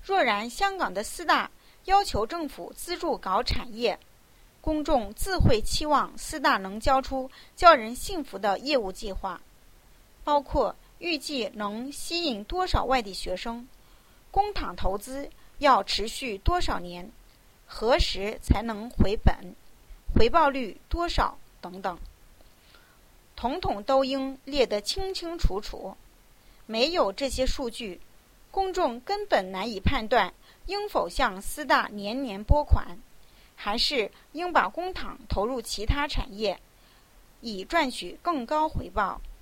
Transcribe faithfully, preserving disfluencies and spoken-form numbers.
若然香港的四大要求政府资助搞产业，公众自会期望四大能交出叫人信服的业务计划，包括预计能吸引多少外地学生，公帑投资要持续多少年，何时才能回本，回报率多少等等，统统都应列得清清楚楚。没有这些数据，公众根本难以判断应否向四大年年拨款，还是应把公帑投入其他产业，以赚取更高回报。